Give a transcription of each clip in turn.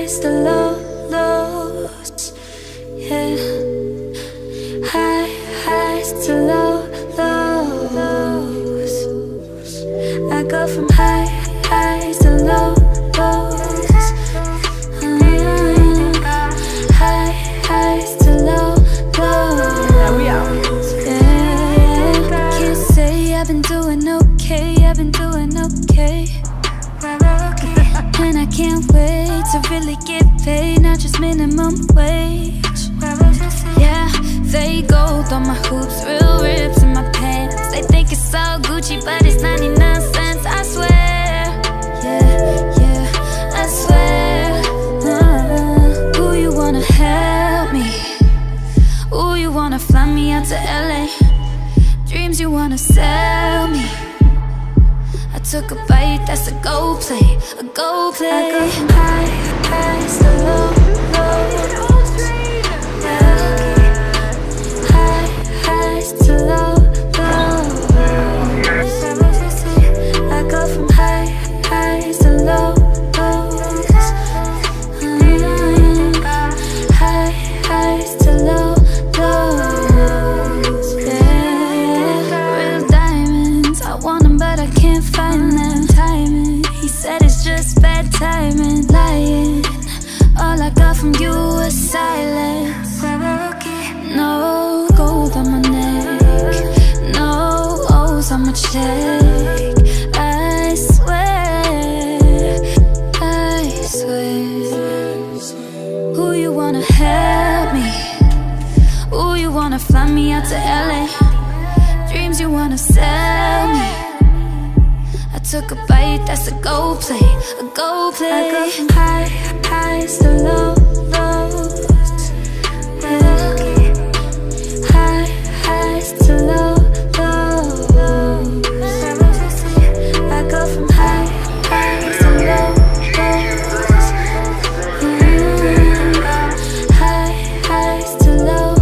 highs to lows, yeah. Highs to lows. I go from highs to lows. Highs to lows. Yeah. Can't say I've been doing okay. I've been doing okay. And I can't wait to really get paid, not just minimum wage. Yeah, fake gold on my hoops, real rips in my pants. They think it's all Gucci, but it's 99 cents, I swear. Yeah, I swear. Ooh, you wanna help me? Ooh, you wanna fly me out to LA? Dreams you wanna sell me? I took a bite, that's a go play, a go play. I go from highs to lows. Highs to lows. I go from highs to lows. Highs to lows. Real diamonds, I want them, but I can't find them. Timing, he said it's just bad timing. Lying, all I got from you was silence. No gold on my neck, no O's on my check. I swear, I swear. Who you wanna help me? Ooh, you wanna fly me out to LA? Dreams you wanna sell me? I took a bite, that's a go play, a go play. I go from highs to lows. Highs to lows. I go from highs to lows. Highs to lows.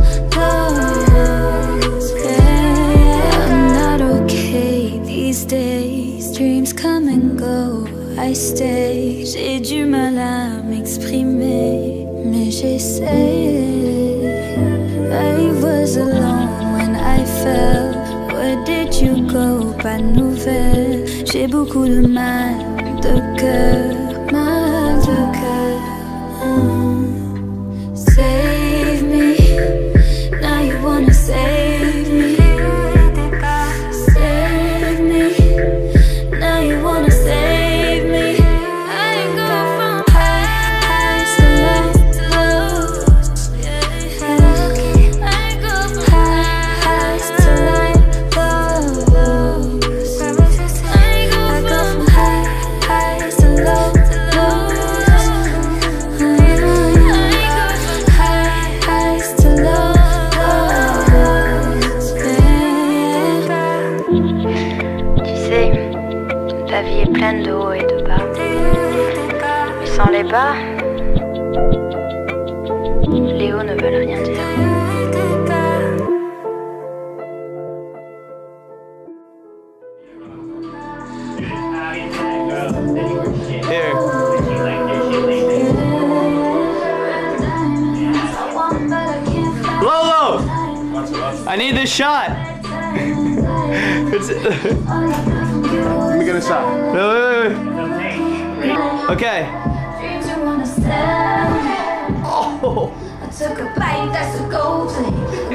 Yeah, I'm not okay these days. Dreams come and go, I stay. J'ai du mal à m'exprimer, mais j'essaie. I was alone when I fell. Where did you go? Pas de nouvelles. J'ai beaucoup de mal de cœur, mal de cœur. Save me, now you wanna save me. Save me, now you wanna save me. I go from highs to lows. I go from highs to lows. I go from highs to lows. Highs to lows. Tu sais, ta vie est pleine de hauts et de bas. Mais sans les bas, les hauts ne veulent rien dire. Here. Lolo! I need this shot! Let me get a shot. Wait. Okay. Dreams you wanna sell me? Oh! I took a bite, that's a go play.